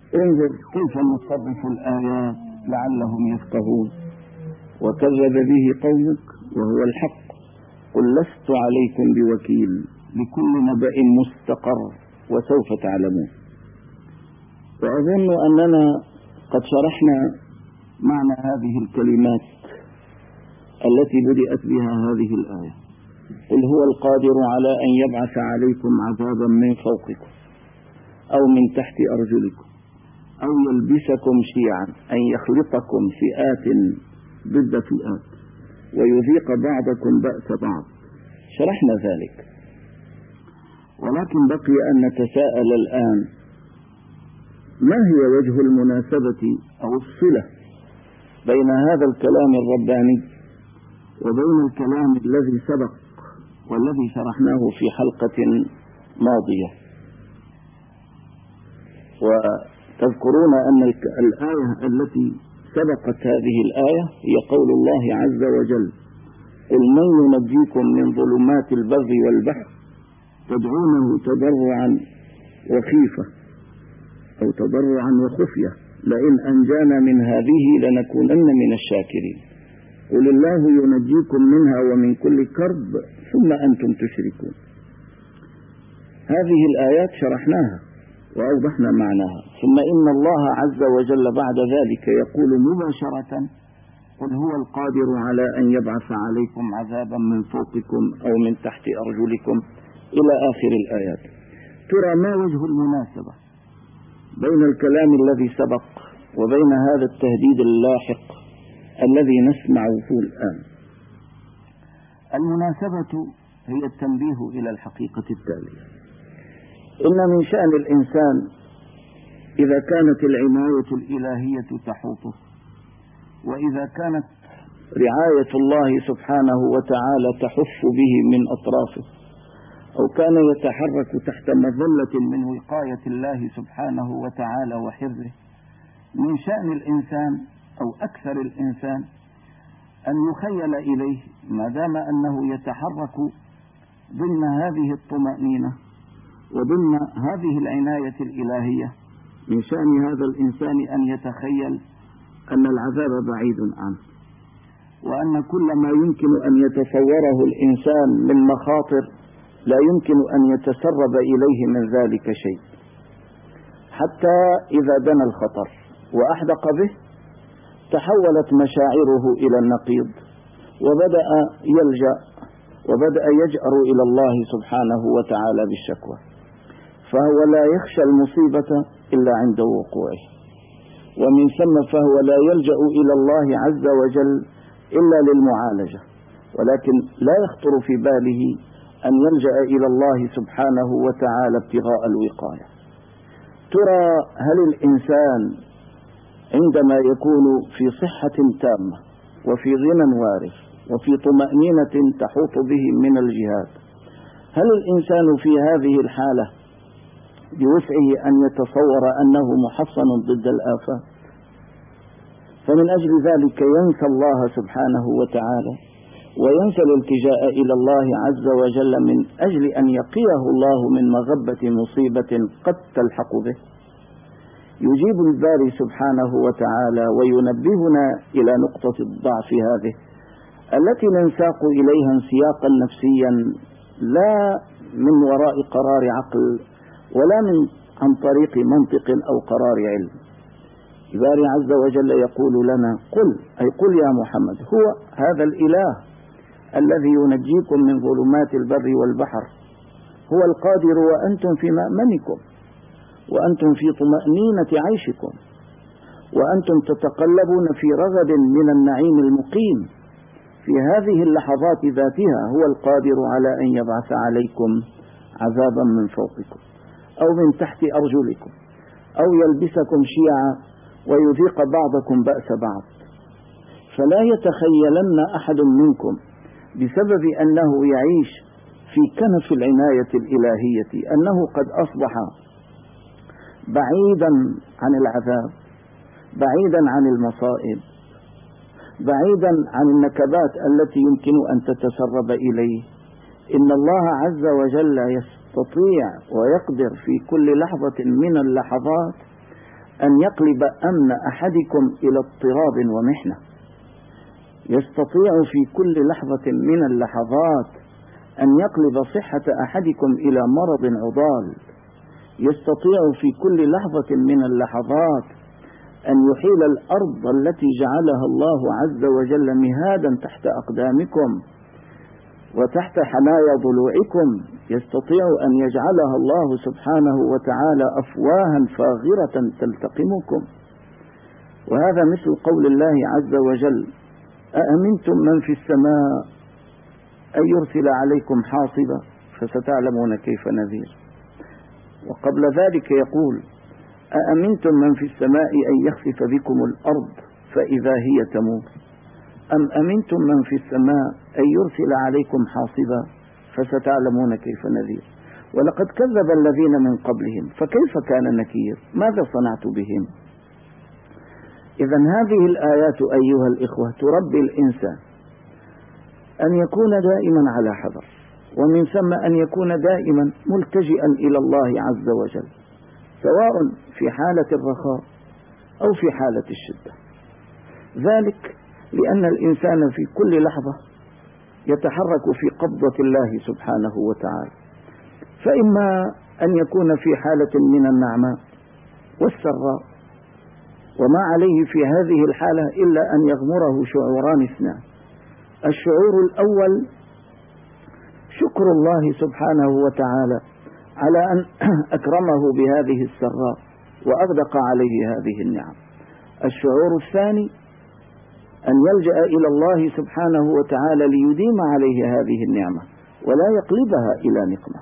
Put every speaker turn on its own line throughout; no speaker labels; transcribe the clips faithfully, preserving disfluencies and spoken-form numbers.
انظر كيف نصرف الآيات لعلهم يفقهون. وكذب به قومك وهو الحق قل لست عليكم بوكيل لكل نبأ مستقر وسوف تعلمون. وأظن أننا قد شرحنا معنى هذه الكلمات التي بدأت بها هذه الآية. قل هو القادر على أن يبعث عليكم عذابا من فوقكم أو من تحت أرجلكم أو يلبسكم شيعا، أن يخلطكم فئات ضد فئات ويذيق بعضكم بأس بعض. شرحنا ذلك، ولكن بقي أن نتساءل الآن ما هي وجه المناسبة أو الصلة بين هذا الكلام الرباني وبين الكلام الذي سبق والذي شرحناه في حلقة ماضية. وتذكرون أن الآية التي سبقت هذه الآية هي قول الله عز وجل قل من ينجيكم من ظلمات البر والبحر تدعونه تضرعا وخيفة أو تضرعا وخفية لئن أنجانا من هذه لنكونن من الشاكرين قل الله ينجيكم منها ومن كل كرب ثم أنتم تشركون. هذه الآيات شرحناها وأوضحنا معناها. ثم إن الله عز وجل بعد ذلك يقول مباشرة قل هو القادر على أن يبعث عليكم عذابا من فوقكم أو من تحت أرجلكم إلى آخر الآيات. ترى ما وجه المناسبة بين الكلام الذي سبق وبين هذا التهديد اللاحق الذي نسمعه الآن؟ المناسبة هي التنبيه إلى الحقيقة التالية: إن من شأن الإنسان إذا كانت العناية الإلهية تحوطه، وإذا كانت رعاية الله سبحانه وتعالى تحف به من أطرافه، أو كان يتحرك تحت مظلة من وقاية الله سبحانه وتعالى وحفظه، من شأن الإنسان أو أكثر الإنسان أن يخيل إليه ما دام أنه يتحرك ضمن هذه الطمأنينة وضمن هذه العناية الإلهية، من شأن هذا الإنسان أن يتخيل أن العذاب بعيد عنه، وأن كل ما يمكن أن يتصوره الإنسان من مخاطر لا يمكن أن يتسرب إليه من ذلك شيء، حتى إذا دنا الخطر وأحدق به تحولت مشاعره إلى النقيض وبدأ يلجأ وبدأ يجأر إلى الله سبحانه وتعالى بالشكوى، فهو لا يخشى المصيبة إلا عند وقوعه، ومن ثم فهو لا يلجأ إلى الله عز وجل إلا للمعالجة، ولكن لا يخطر في باله أن يلجأ إلى الله سبحانه وتعالى ابتغاء الوقاية. ترى هل الإنسان عندما يكون في صحة تامة وفي غنى وارث وفي طمأنينة تحوط به من الجهات، هل الإنسان في هذه الحالة بوسعه أن يتصور أنه محصن ضد الآفات؟ فمن أجل ذلك ينسى الله سبحانه وتعالى وينسى الالتجاء إلى الله عز وجل من أجل أن يقيه الله من مغبة مصيبة قد تلحق به. يجيب الباري سبحانه وتعالى وينبهنا إلى نقطة الضعف هذه التي ننساق إليها انسياقا نفسيا لا من وراء قرار عقل ولا من عن طريق منطق أو قرار علم. الباري عز وجل يقول لنا قل، أي قل يا محمد، هو هذا الإله الذي ينجيكم من ظلمات البر والبحر هو القادر وأنتم في مأمنكم وأنتم في طمأنينة عيشكم وأنتم تتقلبون في رغد من النعيم المقيم. في هذه اللحظات ذاتها هو القادر على أن يبعث عليكم عذابا من فوقكم أو من تحت أرجلكم أو يلبسكم شيعا ويذيق بعضكم بأس بعض. فلا يتخيلن أحد منكم بسبب أنه يعيش في كنف العناية الإلهية أنه قد أصبح بعيدا عن العذاب، بعيدا عن المصائب، بعيدا عن النكبات التي يمكن أن تتسرب إليه. إن الله عز وجل يستطيع ويقدر في كل لحظة من اللحظات أن يقلب أمن أحدكم إلى اضطراب ومحنة، يستطيع في كل لحظة من اللحظات أن يقلب صحة أحدكم إلى مرض عضال، يستطيع في كل لحظة من اللحظات أن يحيل الأرض التي جعلها الله عز وجل مهادا تحت أقدامكم وتحت حنايا ضلوعكم، يستطيع أن يجعلها الله سبحانه وتعالى أفواها فاغرة تلتقمكم. وهذا مثل قول الله عز وجل: أأمنتم من في السماء أن يرسل عليكم حاصبا فستعلمون كيف نذير. وقبل ذلك يقول: أأمنتم من في السماء أن يخسف بكم الأرض فإذا هي تمور أم أمنتم من في السماء أن يرسل عليكم حاصبا فستعلمون كيف نذير. ولقد كذب الذين من قبلهم فكيف كان نكير، ماذا صنعت بهم. إذا هذه الآيات أيها الإخوة تربي الإنسان أن يكون دائما على حذر، ومن ثم أن يكون دائما ملتجئا إلى الله عز وجل، سواء في حالة الرخاء أو في حالة الشدة. ذلك لأن الإنسان في كل لحظة يتحرك في قبضة الله سبحانه وتعالى، فإما أن يكون في حالة من النعماء والسراء، وما عليه في هذه الحالة إلا أن يغمره شعوران اثنان: الشعور الأول شكر الله سبحانه وتعالى على أن أكرمه بهذه السراء وأغدق عليه هذه النعم. الشعور الثاني أن يلجأ إلى الله سبحانه وتعالى ليديم عليه هذه النعمة ولا يقلبها إلى نقمة.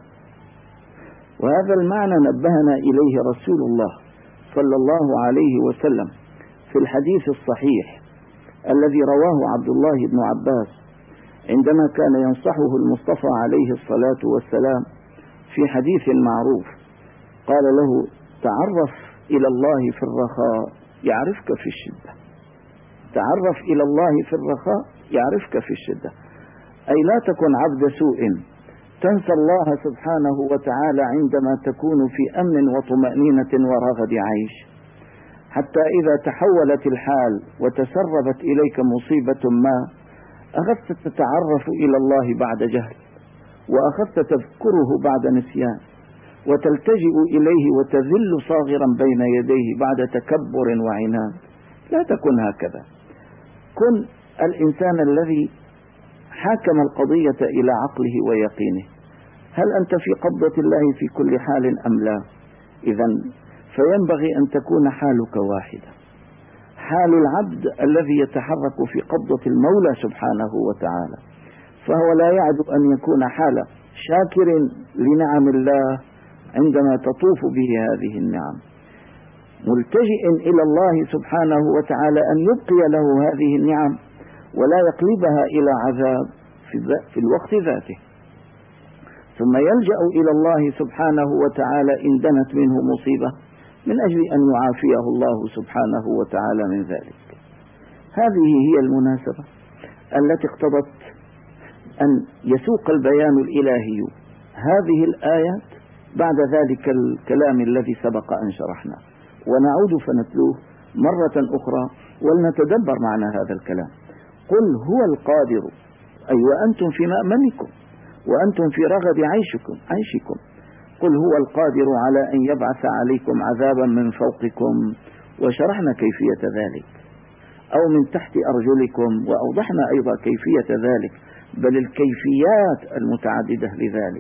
وهذا المعنى نبهنا إليه رسول الله صلى الله عليه وسلم في الحديث الصحيح الذي رواه عبد الله بن عباس عندما كان ينصحه المصطفى عليه الصلاة والسلام في حديث معروف، قال له: تعرف إلى الله في الرخاء يعرفك في الشدة. تعرف إلى الله في الرخاء يعرفك في الشدة، أي لا تكن عبد سوء تنسى الله سبحانه وتعالى عندما تكون في أمن وطمأنينة ورغد عيش، حتى إذا تحولت الحال وتسربت إليك مصيبة ما أخذت تتعرف إلى الله بعد جهل، وأخذت تذكره بعد نسيان، وتلتجئ إليه وتذل صاغرا بين يديه بعد تكبر وعناد. لا تكن هكذا، كن الإنسان الذي حاكم القضية إلى عقله ويقينه. هل أنت في قبضة الله في كل حال أم لا؟ إذن فينبغي أن تكون حالك واحدة، حال العبد الذي يتحرك في قبضة المولى سبحانه وتعالى، فهو لا يعد أن يكون حال شاكر لنعم الله عندما تطوف به هذه النعم، ملتجئ إلى الله سبحانه وتعالى أن يبقي له هذه النعم ولا يقلبها إلى عذاب في الوقت ذاته، ثم يلجأ إلى الله سبحانه وتعالى إن دنت منه مصيبة من أجل أن يعافيه الله سبحانه وتعالى من ذلك. هذه هي المناسبة التي اقتضت أن يسوق البيان الإلهي هذه الآيات بعد ذلك الكلام الذي سبق أن شرحناه، ونعود فنتلوه مرة أخرى ولنتدبر معنى هذا الكلام. قل هو القادر، أي وأنتم في مأمنكم وأنتم في رغد عيشكم عيشكم قل هو القادر على أن يبعث عليكم عذابا من فوقكم، وشرحنا كيفية ذلك، أو من تحت أرجلكم، وأوضحنا أيضا كيفية ذلك، بل الكيفيات المتعددة لذلك.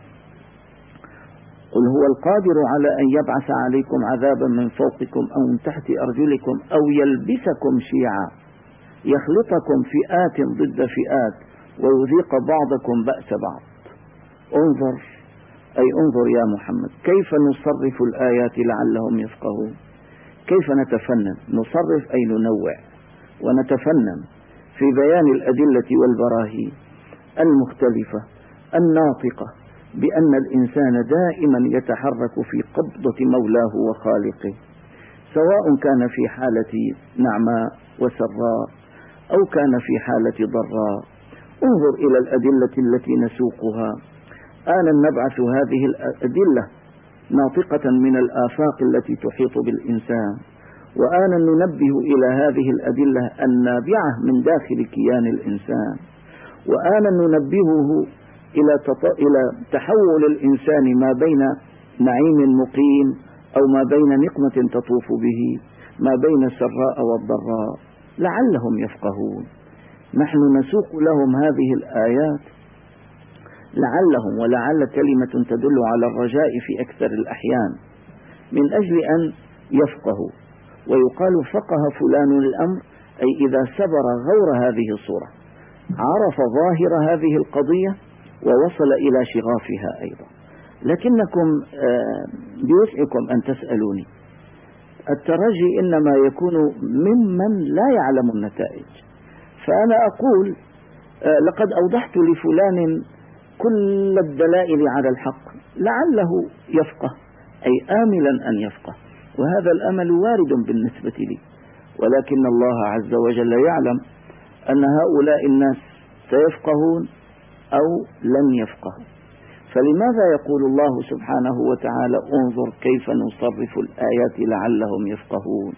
قل هو القادر على أن يبعث عليكم عذابا من فوقكم أو من تحت أرجلكم أو يلبسكم شيعا يخلطكم فئات ضد فئات ويذيق بعضكم بأس بعض. انظر، أي انظر يا محمد، كيف نصرف الآيات لعلهم يفقهون. كيف نتفنن؟ نصرف أي ننوع ونتفنن في بيان الأدلة والبراهين المختلفة الناطقة بأن الإنسان دائما يتحرك في قبضة مولاه وخالقه، سواء كان في حالة نعماء وسراء أو كان في حالة ضراء. انظر إلى الأدلة التي نسوقها. آن نبعث هذه الأدلة ناطقة من الآفاق التي تحيط بالإنسان، وآن ننبه إلى هذه الأدلة النابعة من داخل كيان الإنسان، وآن ننبهه إلى إلى تحول الإنسان ما بين نعيم مقيم أو ما بين نقمة تطوف به، ما بين السراء والضراء، لعلهم يفقهون. نحن نسوق لهم هذه الآيات لعلهم، ولعل كلمة تدل على الرجاء في أكثر الأحيان، من أجل أن يفقهوا. ويقال فقه فلان الأمر، أي إذا سبر غور هذه الصورة، عرف ظاهر هذه القضية ووصل إلى شغافها أيضا. لكنكم بوسعكم أن تسألوني، الترجي إنما يكون ممن لا يعلم النتائج. فأنا أقول لقد أوضحت لفلان كل الدلائل على الحق، لعله يفقه، أي آملا أن يفقه، وهذا الأمل وارد بالنسبة لي، ولكن الله عز وجل يعلم أن هؤلاء الناس سيفقهون أو لن يفقهوا. فلماذا يقول الله سبحانه وتعالى انظر كيف نصرف الآيات لعلهم يفقهون؟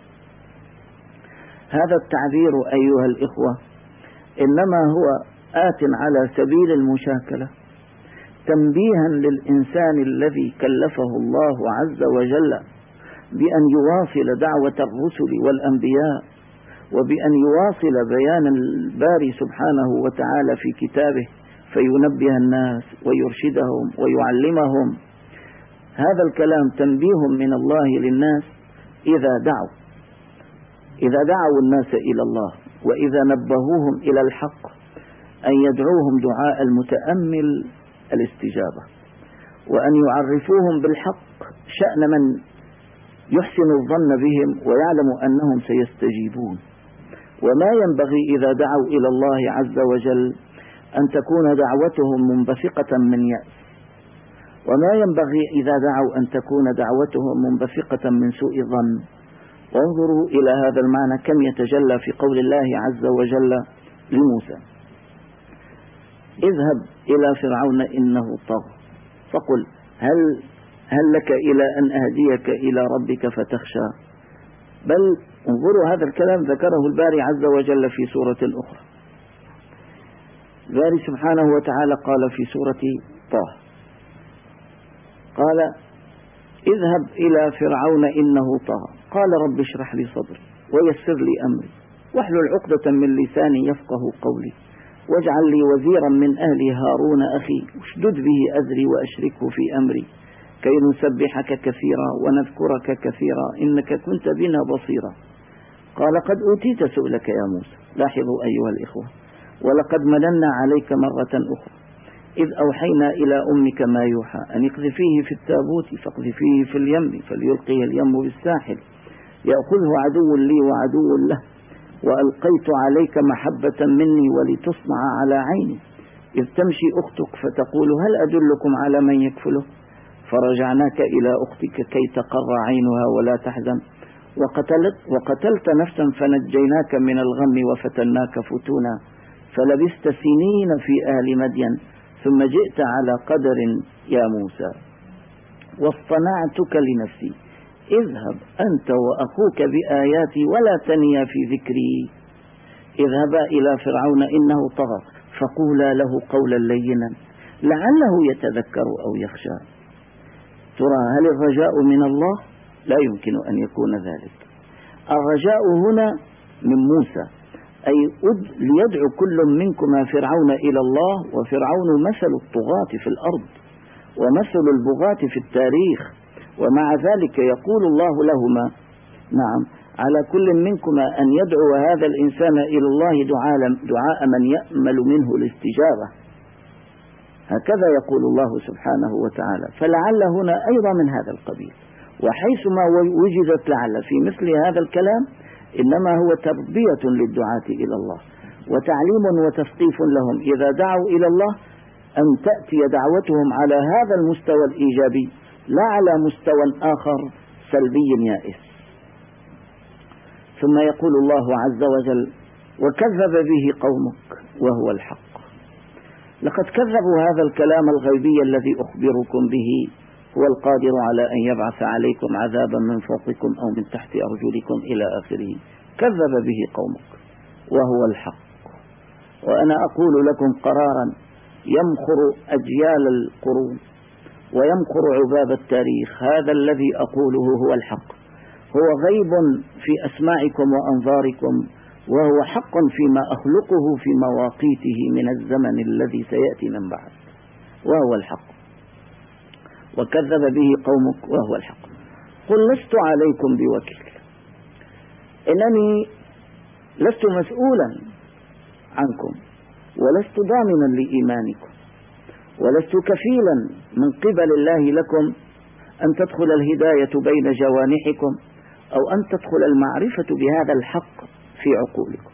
هذا التعبير أيها الإخوة إنما هو آت على سبيل المشاكلة، تنبيها للإنسان الذي كلفه الله عز وجل بأن يواصل دعوة الرسل والأنبياء، وبأن يواصل بيان الباري سبحانه وتعالى في كتابه فينبه الناس ويرشدهم ويعلمهم. هذا الكلام تنبيه من الله للناس إذا دعوا إذا دعوا الناس إلى الله، وإذا نبهوهم إلى الحق، أن يدعوهم دعاء المتأمل الاستجابة، وأن يعرفوهم بالحق شأن من يحسن الظن بهم ويعلم أنهم سيستجيبون. وما ينبغي إذا دعوا إلى الله عز وجل أن تكون دعوتهم منبثقة من يأس، وما ينبغي إذا دعوا أن تكون دعوتهم منبثقة من سوء ظن. وانظروا إلى هذا المعنى كم يتجلى في قول الله عز وجل لموسى: اذهب إلى فرعون إنه طغى فقل هل هل لك إلى أن أهديك إلى ربك فتخشى. بل انظروا هذا الكلام ذكره الباري عز وجل في سورة أخرى. الباري سبحانه وتعالى قال في سورة طه: قال اذهب إلى فرعون إنه طغى قال رب اشرح لي صدري ويسر لي أمري واحلل عقدة من لساني يفقه قولي واجعل لي وزيرا من أهلي هارون أخي اشدد به أزري وأشركه في أمري كي نسبحك كثيرا ونذكرك كثيرا إنك كنت بنا بصيرا. قال قد أوتيت سؤلك يا موسى. لاحظوا أيها الإخوة: ولقد مننا عليك مرة أخرى إذ أوحينا إلى أمك ما يوحى أن اقذفيه في التابوت فاقذفيه في اليم فليلقيه اليم بالساحل يأخذه عدو لي وعدو له وألقيت عليك محبة مني ولتصنع على عيني إذ تمشي أختك فتقول هل أدلكم على من يكفله فرجعناك إلى أختك كي تقر عينها ولا تحزن وقتلت, وقتلت نفسا فنجيناك من الغم وفتناك فتونا فلبست سنين في أهل مدين ثم جئت على قدر يا موسى واصطنعتك لنفسي اذهب أنت وأخوك بآياتي ولا تنيا في ذكري اذهبا إلى فرعون إنه طغى فقولا له قولا لينا لعله يتذكر أو يخشى. ترى هل الرجاء من الله؟ لا يمكن أن يكون ذلك. الرجاء هنا من موسى، أي ليدعو كل منكما فرعون إلى الله، وفرعون مثل الطغاة في الأرض ومثل البغاة في التاريخ، ومع ذلك يقول الله لهما نعم على كل منكما أن يدعو هذا الإنسان إلى الله دعاء, دعاء من يأمل منه الاستجابة. هكذا يقول الله سبحانه وتعالى. فلعل هنا أيضا من هذا القبيل، وحيثما وجدت لعل في مثل هذا الكلام إنما هو تربية للدعاة إلى الله وتعليم وتثقيف لهم إذا دعوا إلى الله أن تأتي دعوتهم على هذا المستوى الإيجابي لا على مستوى آخر سلبي يائس. ثم يقول الله عز وجل وكذب به قومك وهو الحق. لقد كذبوا هذا الكلام الغيبي الذي أخبركم به هو القادر على أن يبعث عليكم عذابا من فوقكم أو من تحت أرجلكم إلى آخره. كذب به قومك وهو الحق. وأنا أقول لكم قرارا يمخر أجيال القرون ويمخر عباب التاريخ، هذا الذي أقوله هو الحق، هو غيب في أسماعكم وأنظاركم، وهو حق فيما أخلقه في مواقيته من الزمن الذي سيأتي من بعد، وهو الحق. وكذب به قومك وهو الحق. قل لست عليكم بوكيل، إنني لست مسؤولا عنكم، ولست ضامنا لإيمانكم، ولست كفيلا من قبل الله لكم أن تدخل الهداية بين جوانحكم أو أن تدخل المعرفة بهذا الحق في عقولكم.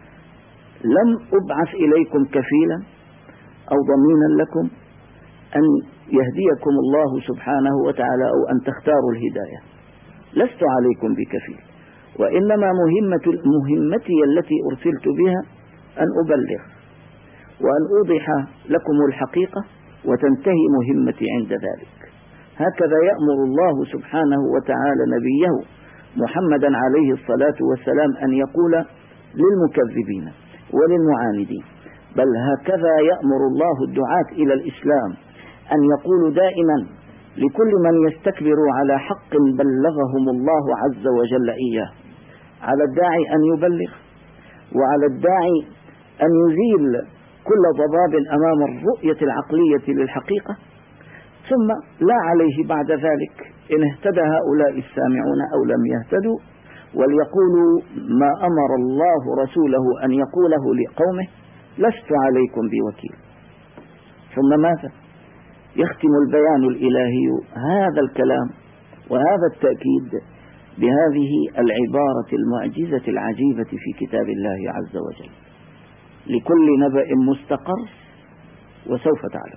لم أبعث إليكم كفيلا أو ضمينا لكم أن يهديكم الله سبحانه وتعالى أو أن تختاروا الهداية. لست عليكم بكفيل، وإنما مهمة مهمتي التي أرسلت بها أن أبلغ وأن أوضح لكم الحقيقة وتنتهي مهمتي عند ذلك. هكذا يأمر الله سبحانه وتعالى نبيه محمدا عليه الصلاة والسلام أن يقول للمكذبين وللمعاندين، بل هكذا يأمر الله الدعاة إلى الإسلام أن يقولوا دائما لكل من يستكبر على حق بلغهم الله عز وجل إياه. على الداعي أن يبلغ، وعلى الداعي أن يزيل كل ضباب أمام الرؤية العقلية للحقيقة، ثم لا عليه بعد ذلك إن اهتدى هؤلاء السامعون أو لم يهتدوا، وليقولوا ما أمر الله رسوله أن يقوله لقومه: لست عليكم بوكيل. ثم ماذا؟ يختم البيان الإلهي هذا الكلام وهذا التأكيد بهذه العبارة المعجزة العجيبة في كتاب الله عز وجل: لكل نبأ مستقر وسوف تعلم.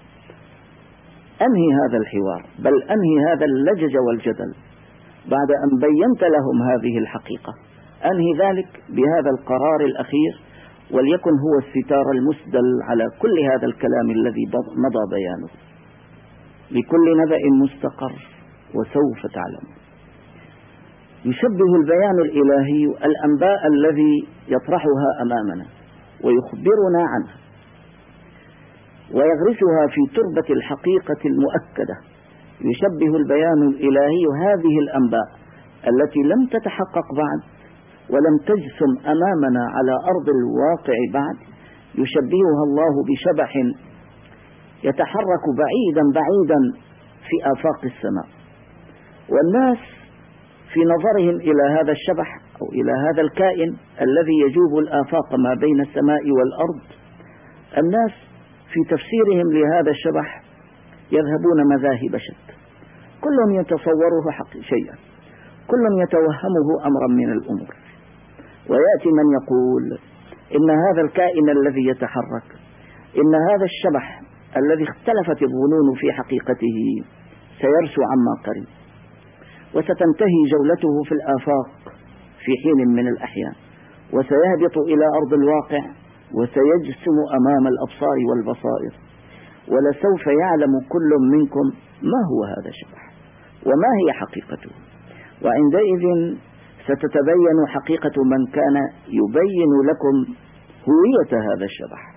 أنهي هذا الحوار، بل أنهي هذا اللجج والجدل بعد أن بينت لهم هذه الحقيقة. أنهي ذلك بهذا القرار الأخير، وليكن هو الستار المسدل على كل هذا الكلام الذي مضى بيانه: لكل نبأ مستقر وسوف تعلم. يشبه البيان الإلهي الأنباء الذي يطرحها أمامنا ويخبرنا عنها ويغرسها في تربة الحقيقة المؤكدة. يشبه البيان الإلهي هذه الأنباء التي لم تتحقق بعد ولم تجسم أمامنا على أرض الواقع بعد، يشبهها الله بشبح يتحرك بعيدا بعيدا في آفاق السماء، والناس في نظرهم إلى هذا الشبح أو إلى هذا الكائن الذي يجوب الآفاق ما بين السماء والأرض، الناس في تفسيرهم لهذا الشبح يذهبون مذاهب شتى، كل يتصوره حق شيئا، كل يتوهمه أمرا من الأمور. ويأتي من يقول إن هذا الكائن الذي يتحرك، إن هذا الشبح الذي اختلفت الظنون في حقيقته سيرسو عما قريب، وستنتهي جولته في الآفاق في حين من الأحيان، وسيهبط إلى أرض الواقع وسيجسم أمام الأبصار والبصائر، ولسوف يعلم كل منكم ما هو هذا الشبح وما هي حقيقته، وعندئذ ستتبين حقيقة من كان يبين لكم هوية هذا الشبح.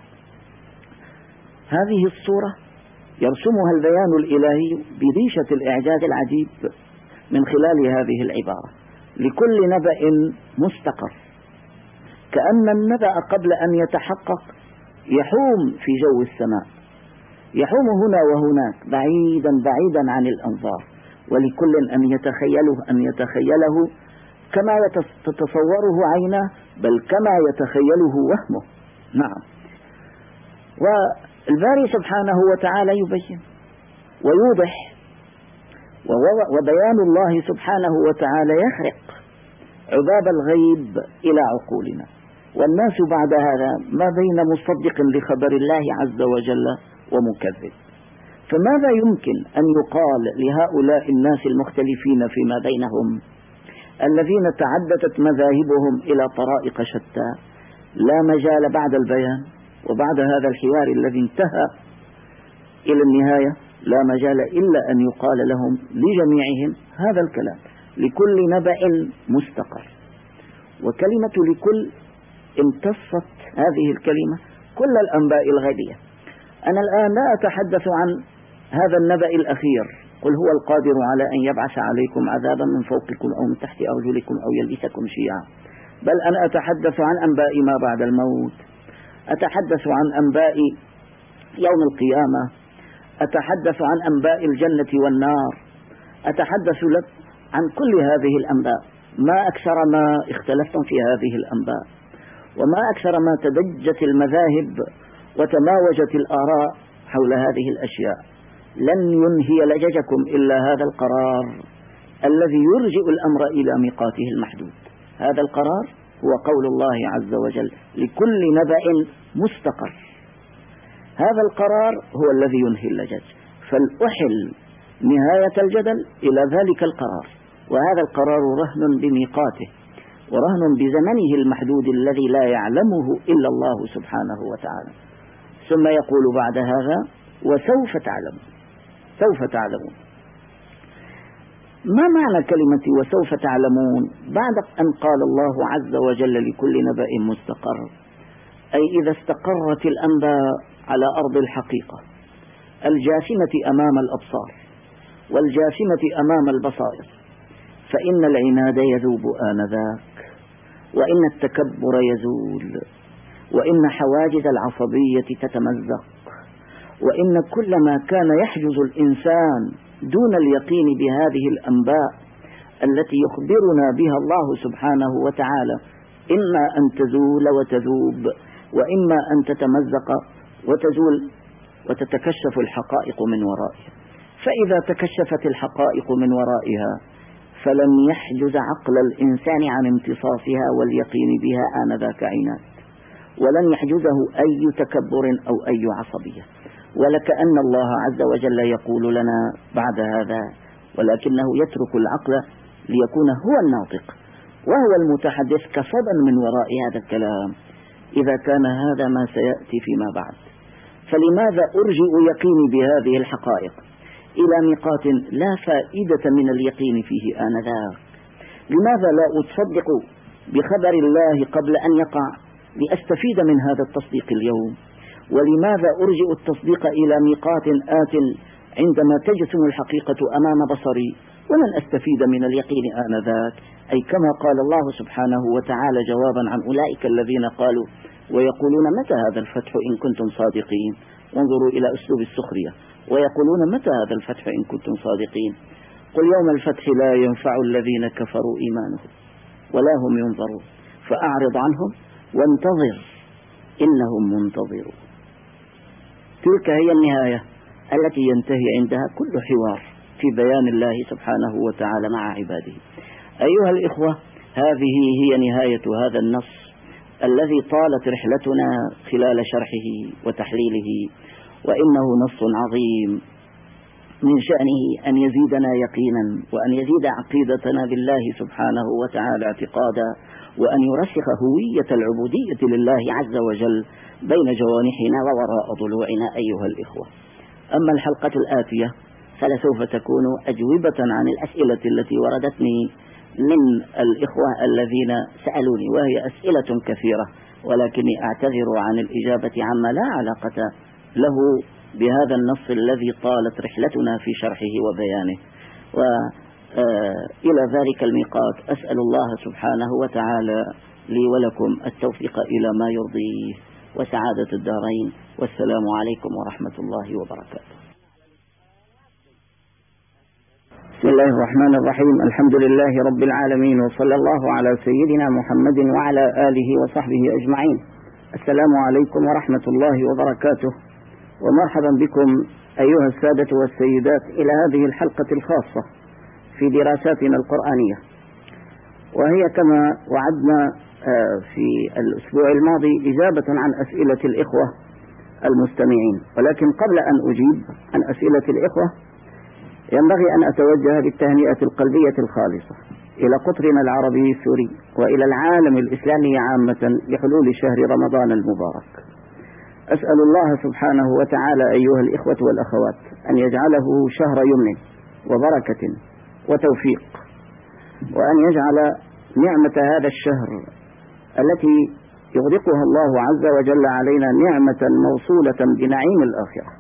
هذه الصورة يرسمها البيان الإلهي بريشة الإعجاز العجيب من خلال هذه العبارة: لكل نبأ مستقر. كأن النبأ قبل أن يتحقق يحوم في جو السماء، يحوم هنا وهناك بعيدا بعيدا عن الأنظار، ولكل أن يتخيله أن يتخيله كما تتصوره عيناه، بل كما يتخيله وهمه. نعم. والباري سبحانه وتعالى يبين ويوضح، وبيان الله سبحانه وتعالى يخرق عباب الغيب إلى عقولنا، والناس بعد هذا ما بين مصدق لخبر الله عز وجل ومكذب. فماذا يمكن أن يقال لهؤلاء الناس المختلفين فيما بينهم الذين تعددت مذاهبهم إلى طرائق شتى؟ لا مجال بعد البيان وبعد هذا الحوار الذي انتهى إلى النهاية لا مجال إلا أن يقال لهم لجميعهم هذا الكلام: لكل نبأ مستقر. وكلمة لكل امتصت هذه الكلمة كل الأنباء الغيبية. أنا الآن لا أتحدث عن هذا النبأ الأخير: قل هو القادر على أن يبعث عليكم عذابا من فوقكم أو من تحت أرجلكم أو يلبسكم شيعا، بل أنا أتحدث عن أنباء ما بعد الموت، أتحدث عن أنباء يوم القيامة، أتحدث عن أنباء الجنة والنار، أتحدث لك عن كل هذه الأنباء. ما أكثر ما اختلفتم في هذه الأنباء، وما أكثر ما تدجت المذاهب وتماوجت الآراء حول هذه الأشياء. لن ينهي لججكم إلا هذا القرار الذي يرجئ الأمر إلى ميقاته المحدود. هذا القرار هو قول الله عز وجل: لكل نبأ مستقر. هذا القرار هو الذي ينهي اللجج، فلأحل نهاية الجدل إلى ذلك القرار، وهذا القرار رهن بميقاته ورهن بزمنه المحدود الذي لا يعلمه إلا الله سبحانه وتعالى. ثم يقول بعد هذا: وسوف تعلمون. سوف تعلمون. ما معنى كلمة وسوف تعلمون بعد أن قال الله عز وجل لكل نبأ مستقر؟ أي إذا استقرت الأنباء على أرض الحقيقة الجاثمة أمام الأبصار والجاثمة أمام البصائر، فإن العناد يذوب آنذاك، وإن التكبر يزول، وإن حواجز العصبية تتمزق، وإن كل ما كان يحجز الإنسان دون اليقين بهذه الأنباء التي يخبرنا بها الله سبحانه وتعالى إما أن تزول وتذوب، وإما أن تتمزق وتزول وتتكشف الحقائق من ورائها. فإذا تكشفت الحقائق من ورائها فلن يحجز عقل الإنسان عن امتصاصها واليقين بها آنذاك عناد، ولن يحجزه أي تكبر أو أي عصبية. ولكأن الله عز وجل يقول لنا بعد هذا: ولكنه يترك العقل ليكون هو الناطق وهو المتحدث كصدى من وراء هذا الكلام، إذا كان هذا ما سيأتي فيما بعد. فلماذا أرجئ يقيني بهذه الحقائق إلى ميقات لا فائدة من اليقين فيه آنذاك؟ لماذا لا أصدق بخبر الله قبل أن يقع لأستفيد من هذا التصديق اليوم؟ ولماذا أرجئ التصديق إلى ميقات آت عندما تجسم الحقيقة أمام بصري ولن أستفيد من اليقين آنذاك؟ أي كما قال الله سبحانه وتعالى جوابا عن أولئك الذين قالوا ويقولون متى هذا الفتح إن كنتم صادقين. وانظروا إلى أسلوب السخرية: ويقولون متى هذا الفتح إن كنتم صادقين. قل يوم الفتح لا ينفع الذين كفروا إيمانهم ولا هم ينظرون فأعرض عنهم وانتظر إنهم منتظرون. تلك هي النهاية التي ينتهي عندها كل حوار في بيان الله سبحانه وتعالى مع عباده. أيها الإخوة، هذه هي نهاية هذا النص الذي طالت رحلتنا خلال شرحه وتحليله، وإنه نص عظيم من شأنه أن يزيدنا يقينا وأن يزيد عقيدتنا بالله سبحانه وتعالى اعتقادا، وأن يرسخ هوية العبودية لله عز وجل بين جوانحنا ووراء ضلوعنا أيها الإخوة. أما الحلقة الآتية فلسوف تكون أجوبة عن الأسئلة التي وردتني من الإخوة الذين سألوني، وهي أسئلة كثيرة، ولكني أعتذر عن الإجابة عما لا علاقة له بهذا النص الذي طالت رحلتنا في شرحه وبيانه. وإلى ذلك الميقات أسأل الله سبحانه وتعالى لي ولكم التوفيق إلى ما يرضيه وسعادة الدارين، والسلام عليكم ورحمة الله وبركاته. بسم الله الرحمن الرحيم. الحمد لله رب العالمين، وصلى الله على سيدنا محمد وعلى آله وصحبه أجمعين. السلام عليكم ورحمة الله وبركاته، ومرحبا بكم أيها السادة والسيدات إلى هذه الحلقة الخاصة في دراساتنا القرآنية، وهي كما وعدنا في الأسبوع الماضي إجابة عن أسئلة الإخوة المستمعين. ولكن قبل أن أجيب عن أسئلة الإخوة ينبغي أن أتوجه بالتهنئة القلبية الخالصة إلى قطرنا العربي السوري وإلى العالم الإسلامي عامة بحلول شهر رمضان المبارك. أسأل الله سبحانه وتعالى أيها الإخوة والأخوات أن يجعله شهر يمن وبركة وتوفيق، وأن يجعل نعمة هذا الشهر التي يغدقها الله عز وجل علينا نعمة موصولة بنعيم الآخرة.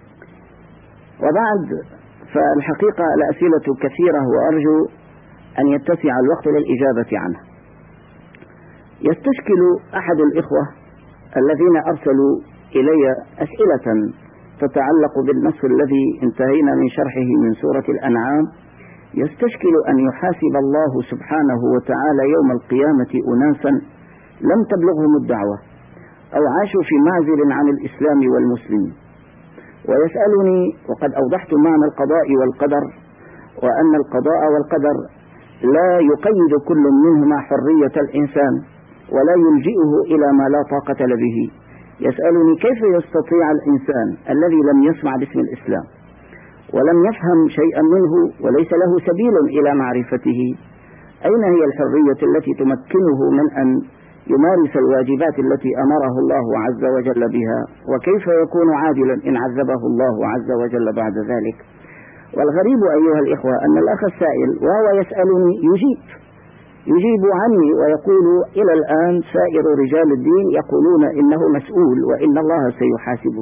وبعد، فالحقيقة الأسئلة كثيرة وأرجو أن يتسع الوقت للإجابة عنها. يستشكل أحد الإخوة الذين أرسلوا إلي أسئلة تتعلق بالنص الذي انتهينا من شرحه من سورة الأنعام، يستشكل أن يحاسب الله سبحانه وتعالى يوم القيامة أناسا لم تبلغهم الدعوة أو عاشوا في معزل عن الإسلام والمسلمين، ويسألني وقد أوضحت معنى القضاء والقدر، وأن القضاء والقدر لا يقيد كل منهما حرية الإنسان ولا يلجئه إلى ما لا طاقة به. يسألني كيف يستطيع الإنسان الذي لم يسمع باسم الإسلام ولم يفهم شيئا منه وليس له سبيل إلى معرفته، أين هي الحرية التي تمكنه من أن يمارس الواجبات التي أمره الله عز وجل بها، وكيف يكون عادلا إن عذبه الله عز وجل بعد ذلك؟ والغريب أيها الإخوة أن الأخ السائل وهو يسألني يجيب يجيب عني ويقول إلى الآن سائر رجال الدين يقولون إنه مسؤول وإن الله سيحاسبه.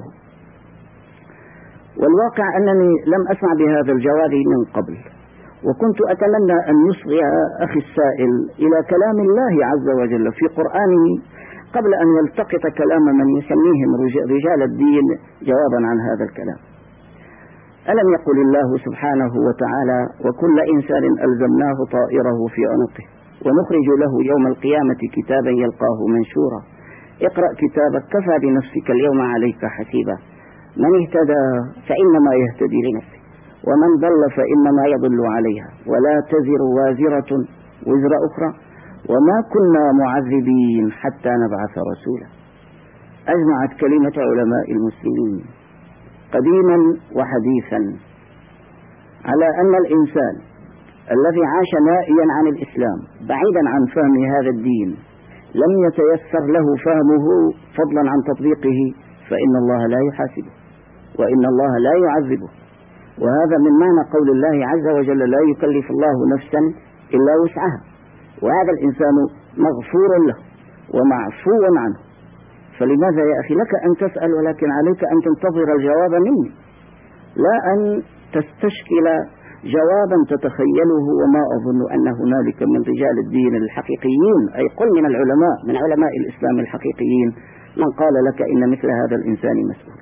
والواقع أنني لم أسمع بهذا الجواب من قبل، وكنت أتمنى أن يصغي أخي السائل إلى كلام الله عز وجل في قرآنه قبل أن يلتقط كلام من يسميهم رجال الدين جوابا عن هذا الكلام. ألم يقل الله سبحانه وتعالى: وكل إنسان ألزمناه طائره في عنقه ونخرج له يوم القيامة كتابا يلقاه منشورا اقرأ كتابك كفى بنفسك اليوم عليك حسيبا من اهتدى فإنما يهتدي لنفسه ومن ضل فإنما يضل عليها ولا تزر وازرة وزر أخرى وما كنا معذبين حتى نبعث رسولا. أجمعت كلمة علماء المسلمين قديما وحديثا على أن الإنسان الذي عاش نائيا عن الإسلام بعيدا عن فهم هذا الدين لم يتيسر له فهمه فضلا عن تطبيقه، فإن الله لا يحاسبه وإن الله لا يعذبه. وهذا من معنى قول الله عز وجل: لا يكلف الله نفسا إلا وسعها. وهذا الإنسان مغفور له ومعفو عنه. فلماذا يا أخي لك أن تسأل، ولكن عليك أن تنتظر الجواب مني، لا أن تستشكل جوابا تتخيله. وما أظن أن هنالك من رجال الدين الحقيقيين، أي قل من العلماء من علماء الإسلام الحقيقيين، من قال لك إن مثل هذا الإنسان مسؤول.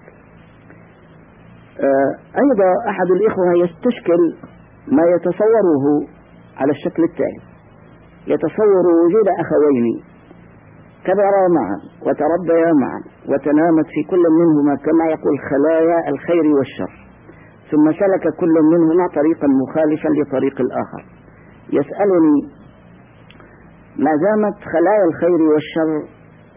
أيضا أحد الإخوة يستشكل ما يتصوره على الشكل التالي: يتصور وجود أخوين كبرا معا وتربيا معا وتنامت في كل منهما كما يقول خلايا الخير والشر، ثم سلك كل منهما طريقا مخالفا لطريق الآخر. يسألني: ما دامت خلايا الخير والشر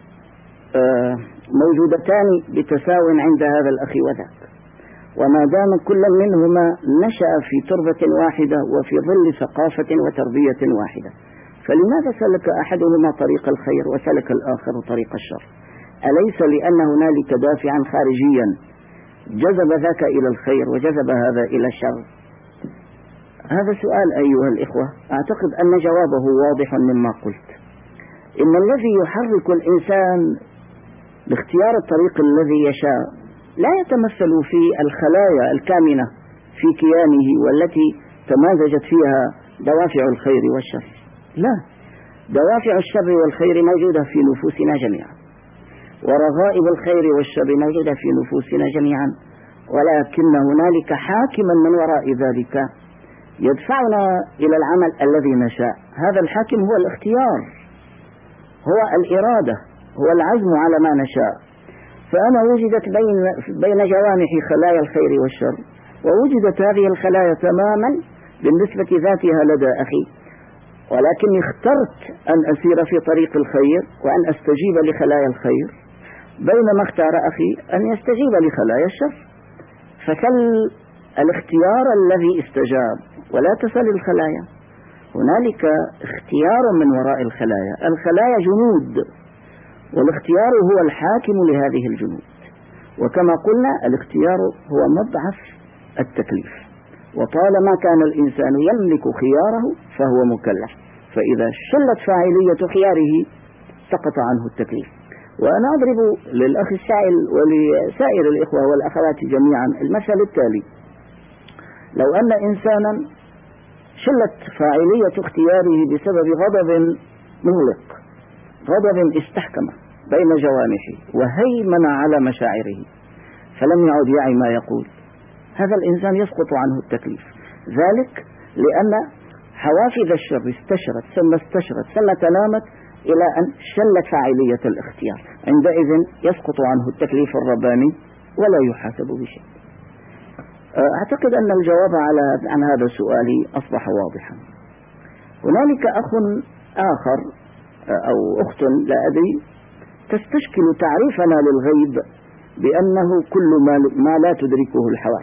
موجودتان بتساو عند هذا الأخ وذاك، وما دام كل منهما نشأ في تربة واحدة وفي ظل ثقافة وتربية واحدة، فلماذا سلك أحدهما طريق الخير وسلك الآخر طريق الشر؟ أليس لأن هنالك دافعا خارجيا جذب ذاك إلى الخير وجذب هذا إلى الشر؟ هذا سؤال أيها الإخوة أعتقد أن جوابه واضح مما قلت. إن الذي يحرك الإنسان باختيار الطريق الذي يشاء لا يتمثل في الخلايا الكامنة في كيانه والتي تمازجت فيها دوافع الخير والشر، لا، دوافع الشر والخير موجودة في نفوسنا جميعا، ورغائب الخير والشر موجودة في نفوسنا جميعا، ولكن هنالك حاكما من وراء ذلك يدفعنا إلى العمل الذي نشاء. هذا الحاكم هو الاختيار، هو الإرادة، هو العزم على ما نشاء. فأنا وجدت بين بين جوانح خلايا الخير والشر، ووجدت هذه الخلايا تماما بالنسبة ذاتها لدى أخي، ولكني اخترت أن أسير في طريق الخير وأن أستجيب لخلايا الخير، بينما اختار أخي أن يستجيب لخلايا الشر. فسل الاختيار الذي استجاب ولا تسل الخلايا. هنالك اختيار من وراء الخلايا، الخلايا جنود، والاختيار هو الحاكم لهذه الجنود. وكما قلنا الاختيار هو مضعف التكليف، وطالما كان الإنسان يملك خياره فهو مكلف، فإذا شلت فاعلية خياره سقط عنه التكليف. وأنا أضرب للأخ السائل ولسائر الإخوة والأخوات جميعا المثل التالي: لو أن إنسانا شلت فاعلية اختياره بسبب غضب مغلق، غضب استحكم بين جوانحه وهيمن على مشاعره فلم يعد يعي ما يقول، هذا الإنسان يسقط عنه التكليف. ذلك لأن حوافز الشر استشرت ثم استشرت ثم تنامت إلى أن شلت فاعلية الاختيار، عندئذ يسقط عنه التكليف الرباني ولا يحاسب بشيء. أعتقد أن الجواب على عن هذا السؤال أصبح واضحا. هنالك أخ آخر أو أخت لا أدري تستشكل تعريفنا للغيب بأنه كل ما, ما لا تدركه الحواس.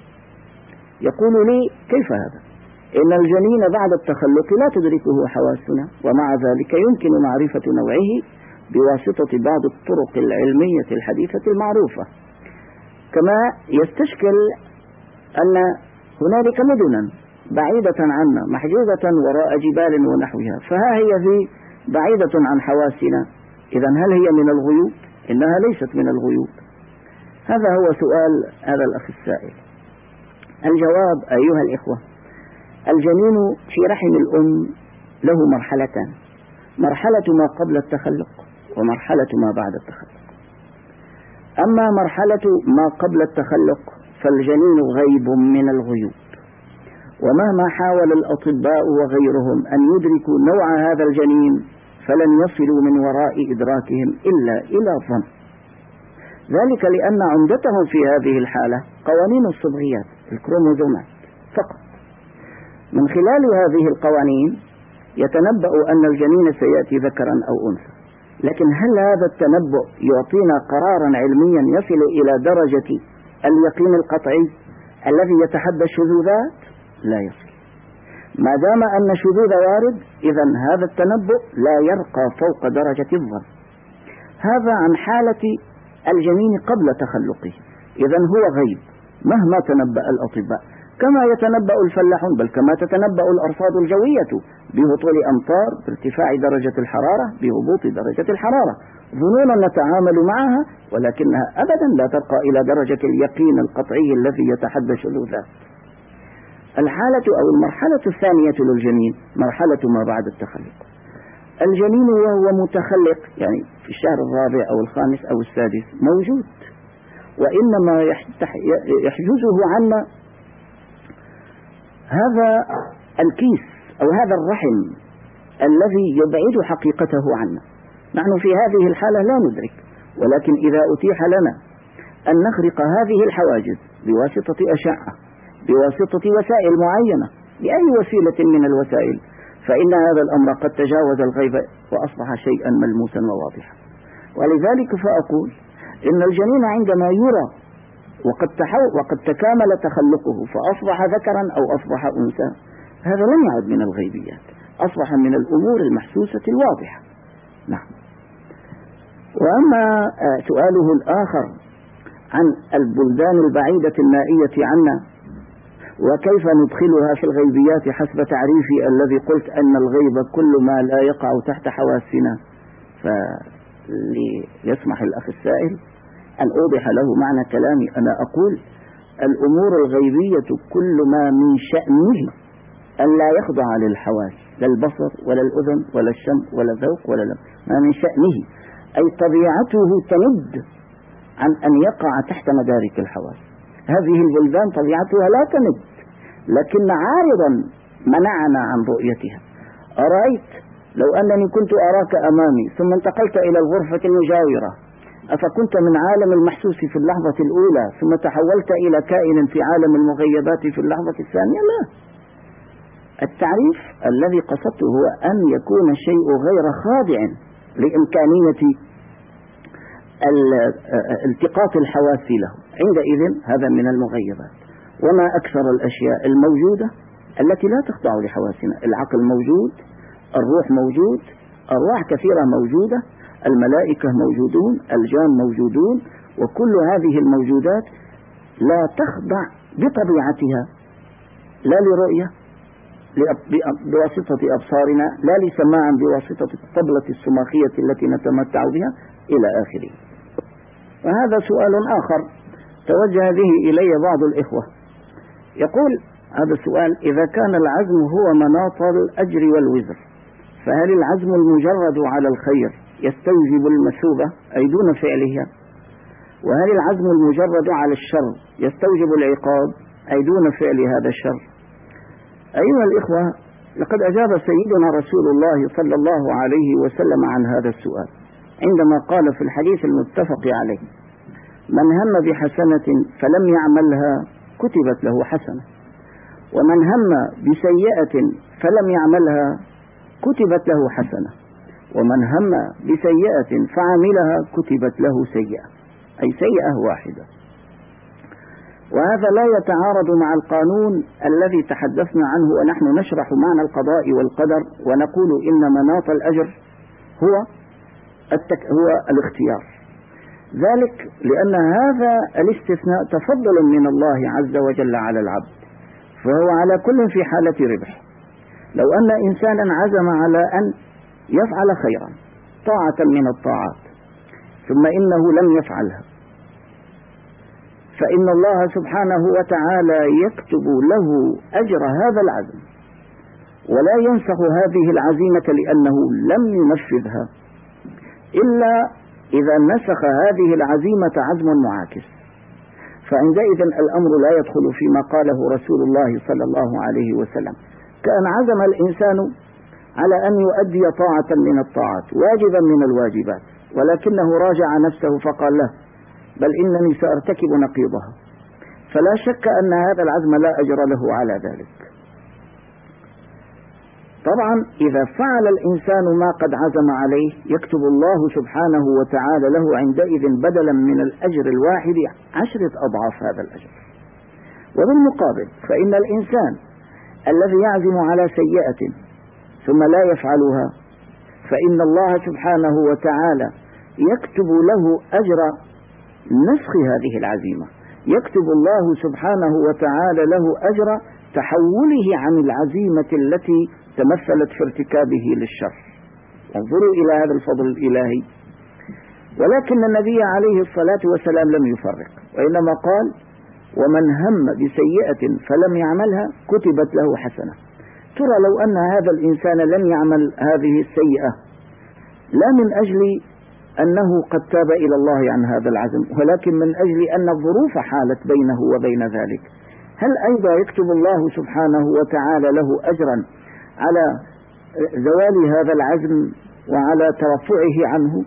يقول لي: كيف هذا؟ إن الجنين بعد التخلق لا تدركه حواسنا، ومع ذلك يمكن معرفة نوعه بواسطة بعض الطرق العلمية الحديثة المعروفة. كما يستشكل أن هنالك مدنا بعيدة عنا محجوزة وراء جبال ونحوها، فها هي في بعيدة عن حواسنا، إذن هل هي من الغيوب؟ إنها ليست من الغيوب. هذا هو سؤال هذا الأخ السائل. الجواب أيها الإخوة: الجنين في رحم الأم له مرحلتان، مرحلة ما قبل التخلق ومرحلة ما بعد التخلق. أما مرحلة ما قبل التخلق فالجنين غيب من الغيوب، ومهما حاول الأطباء وغيرهم أن يدركوا نوع هذا الجنين فلن يصلوا من وراء إدراكهم إلا إلى ظن. ذلك لأن عمدتهم في هذه الحالة قوانين الصبغيات، الكروموزومات فقط. من خلال هذه القوانين يتنبأ أن الجنين سيأتي ذكرا أو أنثى، لكن هل هذا التنبؤ يعطينا قرارا علميا يصل إلى درجة اليقين القطعي الذي يتحدى الشذوذات؟ لا يصل. ما دام أن الشذوذ وارد، إذن هذا التنبؤ لا يرقى فوق درجة الظن. هذا عن حالة الجنين قبل تخلقه، إذن هو غيب مهما تنبأ الأطباء، كما يتنبأ الفلاحون، بل كما تتنبأ الأرصاد الجوية بهطول أمطار، بارتفاع درجة الحرارة، بهبوط درجة الحرارة، ظنونا نتعامل معها، ولكنها أبدا لا ترقى إلى درجة اليقين القطعي الذي يتحدى الشذوذات. الحالة أو المرحلة الثانية للجنين مرحلة ما بعد التخلق. الجنين وهو متخلق، يعني في الشهر الرابع أو الخامس أو السادس، موجود، وإنما يحجزه عنا هذا الكيس أو هذا الرحم الذي يبعد حقيقته عنا. نحن في هذه الحالة لا ندرك، ولكن إذا أتيح لنا أن نخرق هذه الحواجز بواسطة أشعة، بواسطة وسائل معينة، بأي وسيلة من الوسائل، فإن هذا الأمر قد تجاوز الغيب وأصبح شيئا ملموسا وواضحا. ولذلك فأقول إن الجنين عندما يرى وقد, وقد تكامل تخلقه فأصبح ذكرا أو أصبح أنثى، هذا لم يعد من الغيبيات، أصبح من الأمور المحسوسة الواضحة. نعم. وأما سؤاله الآخر عن البلدان البعيدة النائية عنا وكيف ندخلها في الغيبيات حسب تعريفي الذي قلت أن الغيب كل ما لا يقع تحت حواسنا، فليسمح الأخ السائل أن أوضح له معنى كلامي. أنا أقول الأمور الغيبية كل ما من شأنه أن لا يخضع للحواس، لا البصر ولا الأذن ولا الشم ولا الذوق ولا لم، ما من شأنه أي طبيعته تند عن أن يقع تحت مدارك الحواس. هذه البلدان طبيعتها لا تند، لكن عارضا منعنا عن رؤيتها. أرأيت لو أنني كنت أراك أمامي ثم انتقلت إلى الغرفة المجاورة، أفكنت من عالم المحسوس في اللحظة الأولى ثم تحولت إلى كائن في عالم المغيبات في اللحظة الثانية؟ لا. التعريف الذي قصدته هو أن يكون الشيء غير خاضع لإمكانية التقاط الحواس له، عندئذ هذا من المغيبات. وما أكثر الأشياء الموجودة التي لا تخضع لحواسنا، العقل موجود، الروح موجود، أرواح كثيرة موجودة، الملائكة موجودون، الجان موجودون، وكل هذه الموجودات لا تخضع بطبيعتها لا لرؤية بواسطة أبصارنا، لا لسماع بواسطة الطبلة السماخية التي نتمتع بها إلى آخره. وهذا سؤال آخر توجه به إلي بعض الإخوة، يقول هذا السؤال: إذا كان العزم هو مناط الأجر والوزر، فهل العزم المجرد على الخير يستوجب المثوبة أي دون فعلها؟ وهل العزم المجرد على الشر يستوجب العقاب أي دون فعل هذا الشر؟ أيها الإخوة، لقد أجاب سيدنا رسول الله صلى الله عليه وسلم عن هذا السؤال عندما قال في الحديث المتفق عليه: من هم بحسنة فلم يعملها كتبت له حسنة، ومن هم بسيئة فلم يعملها كتبت له حسنة، ومن هم بسيئة فعملها كتبت له سيئة، أي سيئة واحدة. وهذا لا يتعارض مع القانون الذي تحدثنا عنه ونحن نشرح معنى القضاء والقدر، ونقول إن مناط الأجر هو التك... هو الاختيار، ذلك لأن هذا الاستثناء تفضل من الله عز وجل على العبد، فهو على كل في حالة ربح. لو أن إنسانا عزم على أن يفعل خيرا طاعة من الطاعات ثم إنه لم يفعلها، فإن الله سبحانه وتعالى يكتب له أجر هذا العزم ولا ينسخ هذه العزيمة لأنه لم ينفذها، إلا إذا نسخ هذه العزيمة عزم معاكس، فعندئذ الأمر لا يدخل فيما قاله رسول الله صلى الله عليه وسلم: كأن عزم الإنسان على أن يؤدي طاعة من الطاعات واجبا من الواجبات، ولكنه راجع نفسه فقال له: بل إنني سأرتكب نقيضها، فلا شك أن هذا العزم لا أجر له على ذلك. طبعا إذا فعل الإنسان ما قد عزم عليه يكتب الله سبحانه وتعالى له عندئذ بدلا من الأجر الواحد عشرة أضعاف هذا الأجر. وبالمقابل فإن الإنسان الذي يعزم على سيئة ثم لا يفعلها فإن الله سبحانه وتعالى يكتب له أجر نسخ هذه العزيمة، يكتب الله سبحانه وتعالى له أجر تحوله عن العزيمة التي تمثلت في ارتكابه للشر. انظروا إلى هذا الفضل الإلهي. ولكن النبي عليه الصلاة والسلام لم يفرق، وإنما قال: ومن هم بسيئة فلم يعملها كتبت له حسنة. ترى لو أن هذا الإنسان لم يعمل هذه السيئة لا من أجل أنه قد تاب إلى الله عن هذا العزم، ولكن من أجل أن الظروف حالت بينه وبين ذلك، هل أيضا يكتب الله سبحانه وتعالى له أجرا على زوال هذا العزم وعلى ترفعه عنه؟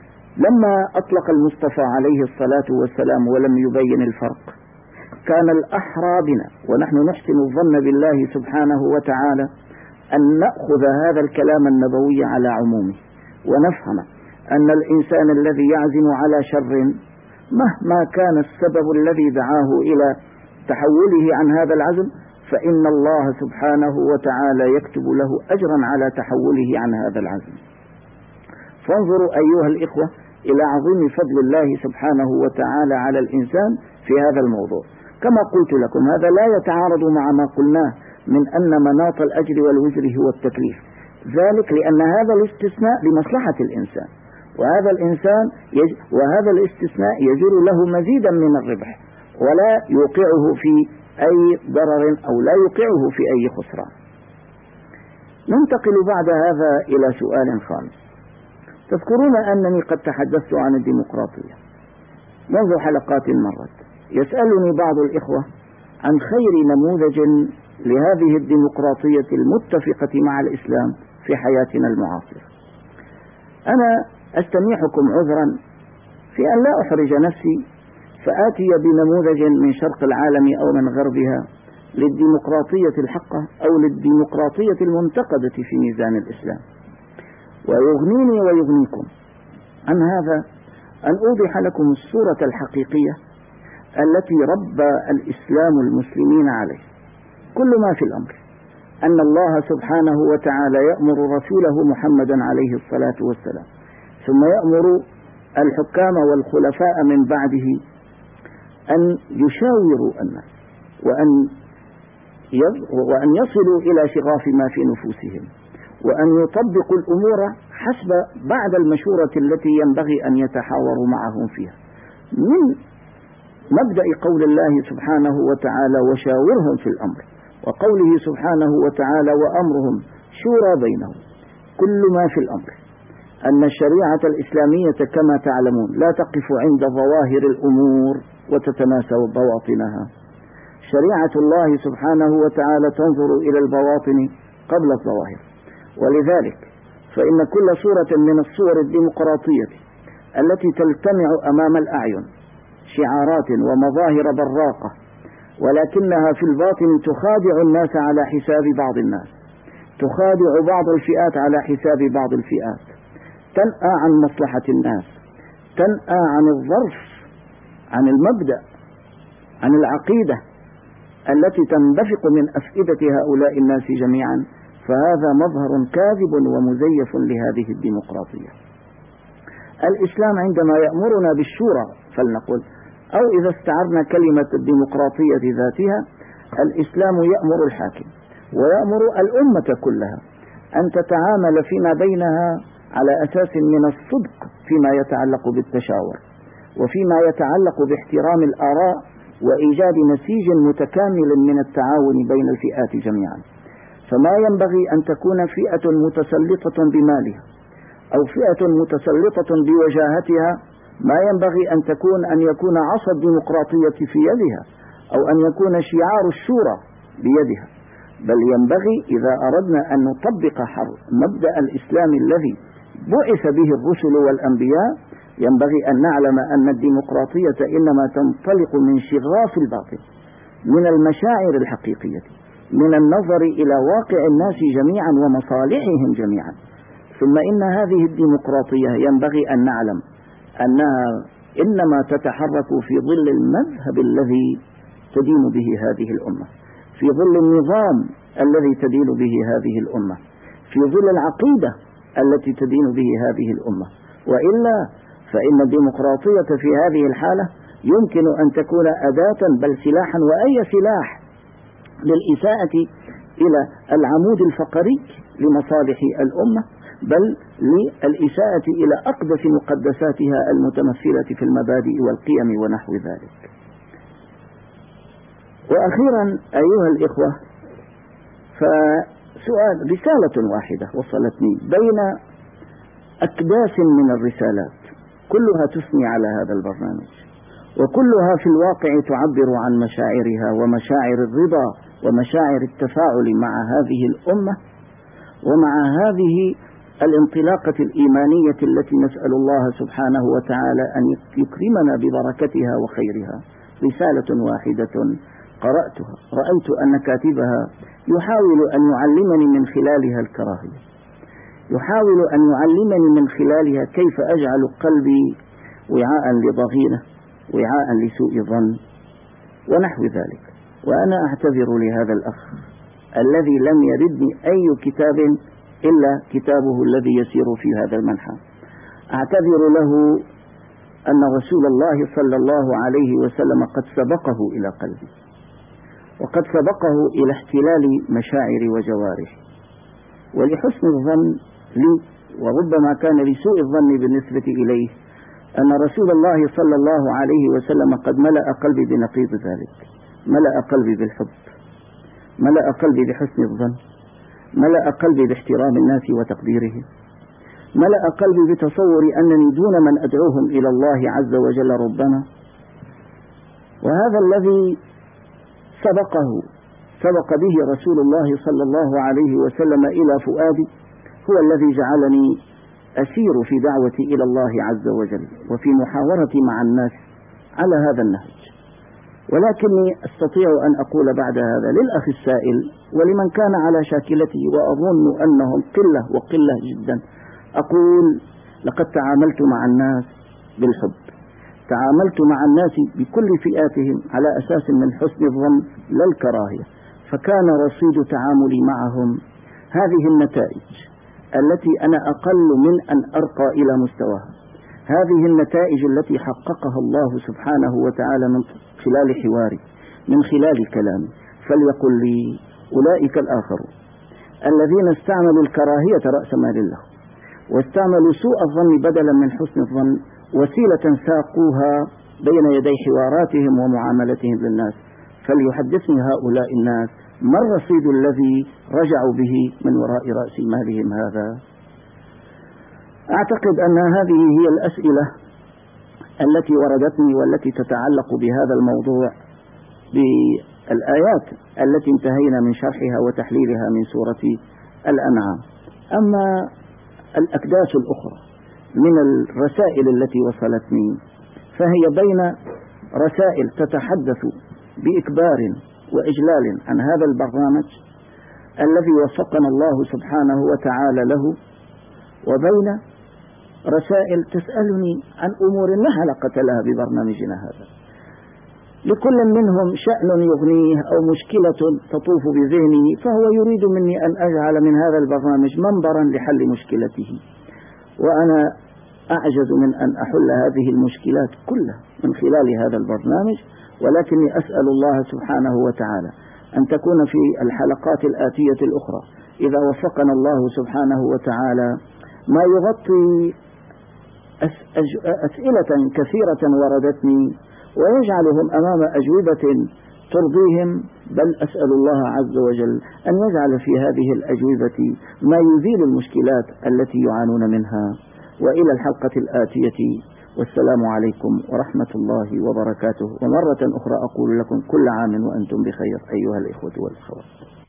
لما أطلق المصطفى عليه الصلاة والسلام ولم يبين الفرق، كان الأحرى بنا ونحن نحسن الظن بالله سبحانه وتعالى أن نأخذ هذا الكلام النبوي على عمومه، ونفهم أن الإنسان الذي يعزم على شر مهما كان السبب الذي دعاه إلى تحوله عن هذا العزم فإن الله سبحانه وتعالى يكتب له أجرا على تحوله عن هذا العزم. فانظروا أيها الإخوة إلى عظيم فضل الله سبحانه وتعالى على الإنسان في هذا الموضوع. كما قلت لكم هذا لا يتعارض مع ما قلناه من أن مناط الأجر والوزر هو التكليف، ذلك لأن هذا الاستثناء لمصلحة الإنسان، وهذا الإنسان يج... وهذا الاستثناء يجر له مزيدا من الربح ولا يوقعه في أي ضرر أو لا يوقعه في أي خسران. ننتقل بعد هذا إلى سؤال خامس. تذكرون أنني قد تحدثت عن الديمقراطية منذ حلقات مرت. يسألني بعض الإخوة عن خير نموذج لهذه الديمقراطية المتفقة مع الإسلام في حياتنا المعاصرة. أنا أستميحكم عذرا في أن لا أحرج نفسي فآتي بنموذج من شرق العالم أو من غربها للديمقراطية الحقة أو للديمقراطية المنتقدة في ميزان الإسلام. ويغنيني ويغنيكم عن هذا أن أوضح لكم الصورة الحقيقية التي ربى الإسلام المسلمين عليه. كل ما في الأمر أن الله سبحانه وتعالى يأمر رسوله محمدا عليه الصلاة والسلام ثم يأمر الحكام والخلفاء من بعده أن يشاوروا الناس وأن وأن يصلوا إلى شغاف ما في نفوسهم، وأن يطبقوا الأمور حسب بعد المشورة التي ينبغي أن يتحاوروا معهم فيها، من مبدأ قول الله سبحانه وتعالى وشاورهم في الأمر، وقوله سبحانه وتعالى وأمرهم شورى بينهم. كل ما في الأمر أن الشريعة الإسلامية كما تعلمون لا تقف عند ظواهر الأمور وتتناسى بواطنها. شريعة الله سبحانه وتعالى تنظر إلى البواطن قبل الظواهر، ولذلك فإن كل صورة من الصور الديمقراطية التي تلتمع أمام الأعين شعارات ومظاهر براقة، ولكنها في الباطن تخادع الناس على حساب بعض الناس، تخادع بعض الفئات على حساب بعض الفئات، تنأى عن مصلحة الناس، تنأى عن الظرف، عن المبدأ، عن العقيدة التي تنبثق من أفئدة هؤلاء الناس جميعا، فهذا مظهر كاذب ومزيف لهذه الديمقراطية. الإسلام عندما يأمرنا بالشورى فلنقل، أو إذا استعرنا كلمة الديمقراطية ذاتها، الإسلام يأمر الحاكم ويأمر الأمة كلها أن تتعامل فيما بينها على أساس من الصدق فيما يتعلق بالتشاور، وفيما يتعلق باحترام الآراء وإيجاد نسيج متكامل من التعاون بين الفئات جميعا. فما ينبغي أن تكون فئة متسلطة بمالها أو فئة متسلطة بوجاهتها، ما ينبغي أن تكون أن يكون عصا الديمقراطية في يدها أو أن يكون شعار الشورى بيدها، بل ينبغي إذا أردنا أن نطبق مبدأ الإسلام الذي بعث به الرسل والأنبياء، ينبغي أن نعلم أن الديمقراطية إنما تنطلق من شغاف الباطن، من المشاعر الحقيقية، من النظر إلى واقع الناس جميعا ومصالحهم جميعا. ثم إن هذه الديمقراطية ينبغي أن نعلم أنها إنما تتحرك في ظل المذهب الذي تدين به هذه الأمة، في ظل النظام الذي تدين به هذه الأمة، في ظل العقيدة التي تدين به هذه الأمة. وإلا فإن الديمقراطية في هذه الحالة يمكن أن تكون أداة بل سلاحا، وأي سلاح للإساءة إلى العمود الفقري لمصالح الأمة، بل للإساءة إلى أقدس مقدساتها المتمثلة في المبادئ والقيم ونحو ذلك. وأخيرا أيها الإخوة، فسؤال رسالة واحدة وصلتني بين أكداس من الرسالات كلها تثني على هذا البرنامج، وكلها في الواقع تعبر عن مشاعرها ومشاعر الرضا ومشاعر التفاعل مع هذه الأمة ومع هذه الانطلاقة الإيمانية التي نسأل الله سبحانه وتعالى أن يكرمنا ببركتها وخيرها. رسالة واحدة قرأتها رأيت أن كاتبها يحاول أن يعلمني من خلالها الكراهية، يحاول أن يعلمني من خلالها كيف أجعل قلبي وعاء لضغينة، وعاء لسوء ظن ونحو ذلك. وأنا أعتذر لهذا الأخ الذي لم يردني أي كتاب إلا كتابه الذي يسير في هذا المنحى. أعتذر له أن رسول الله صلى الله عليه وسلم قد سبقه إلى قلبي، وقد سبقه إلى احتلال مشاعر وجوارح، ولحسن الظن لي وربما كان لسوء الظن بالنسبة إليه أن رسول الله صلى الله عليه وسلم قد ملأ قلبي بنقيض ذلك، ملأ قلبي بالحب، ملأ قلبي بحسن الظن، ملأ قلبي باحترام الناس وتقديرهم، ملأ قلبي بتصور أنني دون من أدعوهم إلى الله عز وجل ربنا. وهذا الذي سبقه سبق به رسول الله صلى الله عليه وسلم إلى فؤادي هو الذي جعلني أسير في دعوتي إلى الله عز وجل وفي محاورتي مع الناس على هذا النهج. ولكني أستطيع أن أقول بعد هذا للأخ السائل ولمن كان على شاكلته وأظن أنهم قلة وقلة جدا، أقول لقد تعاملت مع الناس بالحب، تعاملت مع الناس بكل فئاتهم على أساس من حسن الظن لا الكراهية، فكان رصيد تعاملي معهم هذه النتائج التي أنا أقل من أن أرقى إلى مستواها، هذه النتائج التي حققها الله سبحانه وتعالى من خلال حواري، من خلال كلامي، فليقل لي أولئك الآخرون الذين استعملوا الكراهية رأس مال له، واستعملوا سوء الظن بدلا من حسن الظن وسيلة ساقوها بين يدي حواراتهم ومعاملتهم للناس، فليحدثني هؤلاء الناس ما الرصيد الذي رجعوا به من وراء رأس مالهم هذا. أعتقد أن هذه هي الأسئلة التي وردتني والتي تتعلق بهذا الموضوع بالآيات التي انتهينا من شرحها وتحليلها من سورة الأنعام. أما الأكداس الأخرى من الرسائل التي وصلتني فهي بين رسائل تتحدث بإكبار وإجلال عن هذا البرنامج الذي وفقنا الله سبحانه وتعالى له، وبين رسائل تسألني عن أمور لا علاقة لها ببرنامجنا هذا. لكل منهم شأن يغنيه أو مشكلة تطوف بذهنه، فهو يريد مني أن أجعل من هذا البرنامج منبرا لحل مشكلته، وأنا أعجز من أن أحل هذه المشكلات كلها من خلال هذا البرنامج، ولكني أسأل الله سبحانه وتعالى أن تكون في الحلقات الآتية الأخرى إذا وفقنا الله سبحانه وتعالى ما يغطي أسئلة كثيرة وردتني ويجعلهم أمام أجوبة ترضيهم، بل أسأل الله عز وجل أن يجعل في هذه الأجوبة ما يزيل المشكلات التي يعانون منها. وإلى الحلقة الآتية، والسلام عليكم ورحمة الله وبركاته. ومرة أخرى أقول لكم كل عام وأنتم بخير أيها الإخوة والأخوات.